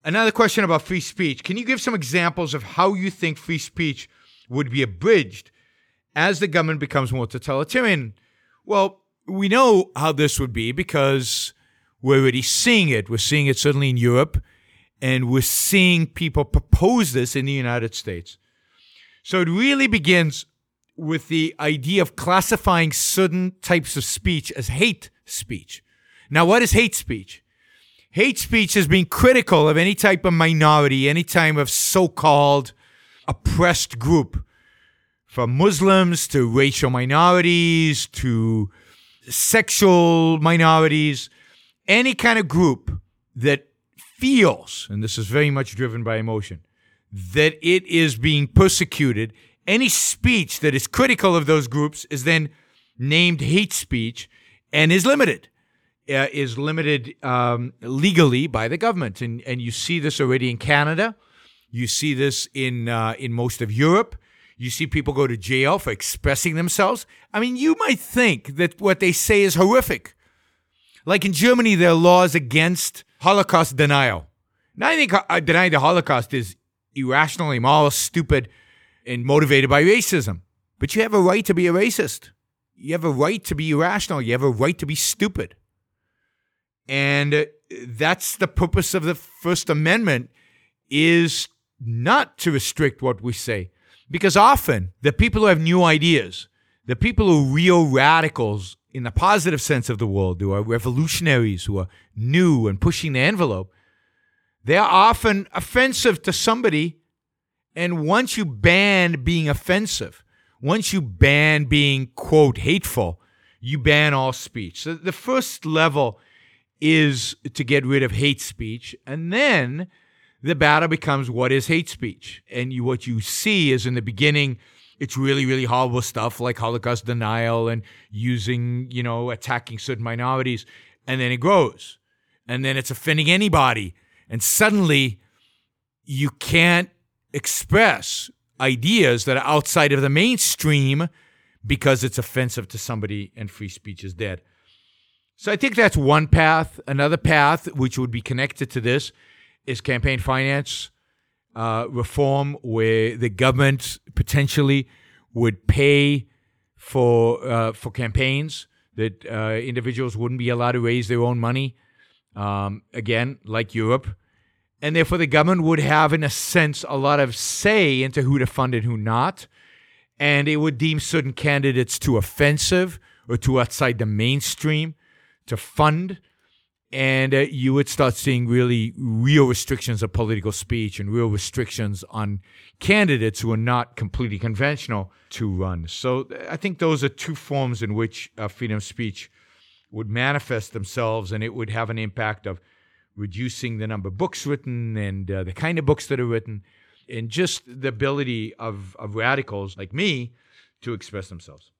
Another question about free speech. Can you give some examples of how you think free speech would be abridged as the government becomes more totalitarian? Well, we know how this would be because we're already seeing it. We're seeing it certainly in Europe, and we're seeing people propose this in the United States. So it really begins with the idea of classifying certain types of speech as hate speech. Now, what is hate speech? Hate speech is being critical of any type of minority, any type of so-called oppressed group, from Muslims to racial minorities to sexual minorities, any kind of group that feels, and this is very much driven by emotion, that it is being persecuted. Any speech that is critical of those groups is then named hate speech and is limited. Legally by the government. And you see this already in Canada. You see this in most of Europe. You see people go to jail for expressing themselves. I mean, you might think that what they say is horrific. Like in Germany, there are laws against Holocaust denial. Now, I think denying the Holocaust is irrational, immoral, stupid, and motivated by racism. But you have a right to be a racist. You have a right to be irrational. You have a right to be stupid. And that's the purpose of the First Amendment, is not to restrict what we say. Because often, the people who have new ideas, the people who are real radicals in the positive sense of the word, who are revolutionaries, who are new and pushing the envelope, they are often offensive to somebody. And once you ban being offensive, once you ban being, quote, hateful, you ban all speech. So the first level is to get rid of hate speech, and then the battle becomes what is hate speech. And what you see is in the beginning, it's really, really horrible stuff like Holocaust denial and using, attacking certain minorities, and then it grows, and then it's offending anybody, and suddenly you can't express ideas that are outside of the mainstream because it's offensive to somebody, and free speech is dead. So I think that's one path. Another path, which would be connected to this, is campaign finance reform, where the government potentially would pay for campaigns, that individuals wouldn't be allowed to raise their own money, again, like Europe. And therefore the government would have, in a sense, a lot of say into who to fund and who not. And it would deem certain candidates too offensive or too outside the mainstream to fund, and you would start seeing real restrictions of political speech and real restrictions on candidates who are not completely conventional to run. So I think those are two forms in which freedom of speech would manifest themselves, and it would have an impact of reducing the number of books written and the kind of books that are written, and just the ability of radicals like me to express themselves.